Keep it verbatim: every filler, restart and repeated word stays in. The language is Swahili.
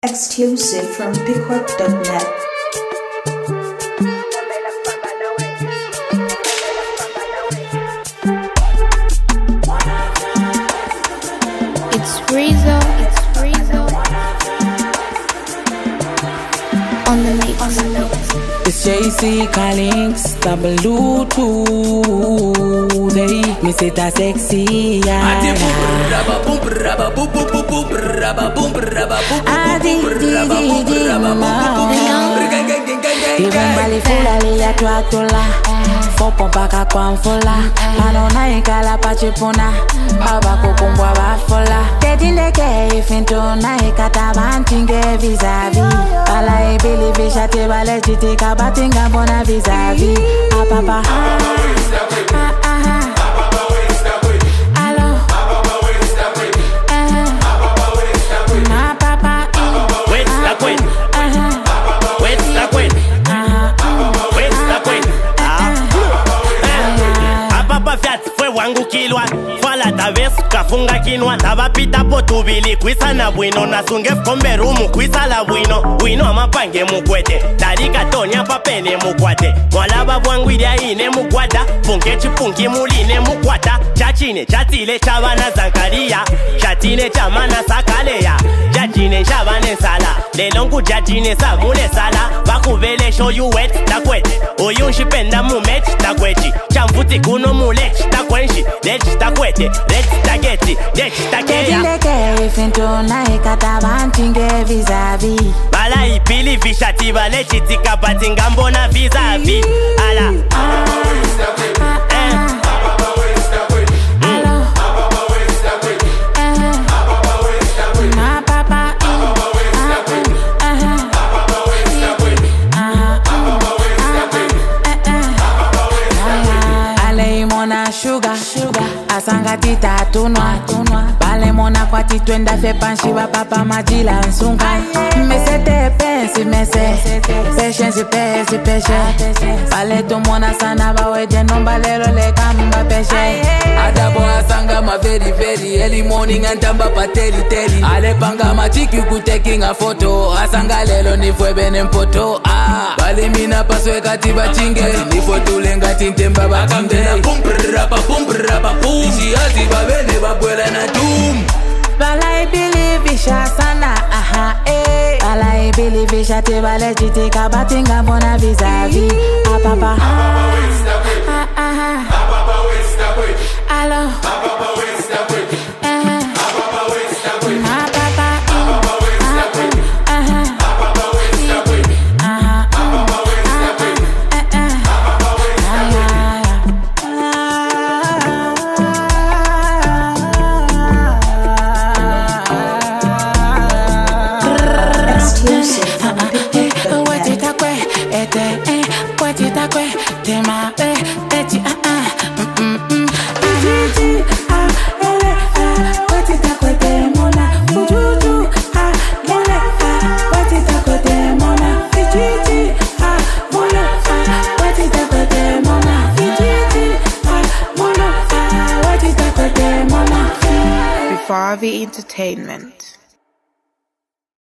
Exclusive from pickwork dot net. It's Rizzo, it's Rizzo on the mix. On the mix. It's J C calling, double two. They me say that sexy. Yeah. Even bali fula liya tuatula Fopo mpaka kwa mfula Panona ikala pachipuna Baba kukumbwa bafula Tetindeke ifintuna ikataba ntinge vizavi Bala ibili vishate bale chitika batinga mbona vizavi Apapa wangu kilwa Fala tavesu kafunga kinwa Tabapita po tubili Kwisa na bwino Nasunge fkombe rumu Kwisa la bwino Bwino amapange mukwete Tarika tonya papene mukwate Mwalaba bwangu ilia ine mukwata Funke chipunki muline mukwata Chachine chatile chabana zankaria Chatine chamana sakaleya Jajine shabane sala Lelongu jajine samune sala Bakuvele show you wet takwete Oyunshipenda mumech takwechi Chamfuti kuno mulech takwenshi Lech takwete, lech taketi, lech takeya Tetindeke ifintuna ikataba ntinge vizavi Bala ipili vishati bale chitika batinga mbona vizavi Ala Sugar, sugar, asanga tita tunwa, tunwa. Bale mona kwa titwenda fe panshiwa papa majila nsunga. Mesete pensi mese, patience pesi peshe. Bale tu mona sana baweje nomba lelo le kamba peshe. Adabo asanga ma very very early morning antamba pa teli teli. Ale panga ma chiki kutaking a photo. Asanga lelo ni fwe bene mpoto. Ah, bale mina paswe katiba chinge. Ni foto lenga tintemba bakambena pumpra pa pumpra pa pum. Ishi azi babene babwela na doom. Bala I believe isha sana aha eh. Bala I believe isha te bale chitika batinga mbona vizavi. Apapa Apapa wait stop it. Ah ah. Apapa wait stop it. Alo. Apapa wait stop it. Eh. Apapa wait stop it. Apapa. Apapa wait stop it. Uh-huh. Apapa wait stop it. Uh-huh. Apapa wait stop it. Uh-uh. Apapa wait stop it. Exclusive from pickwork dot net. Watitakwe, ete, eh, watitakwe, tema, eh, eti, ah, ah, mm, mm, mm. Ijiji, ah, ele, ah, watitakwe, temona, ujuju, ah, ele, ah, watitakwe, temona, ijiji, ah, molo, ah, watitakwe, temona, ijiji, ah, molo, ah, watitakwe, temona. Vivavi Entertainment.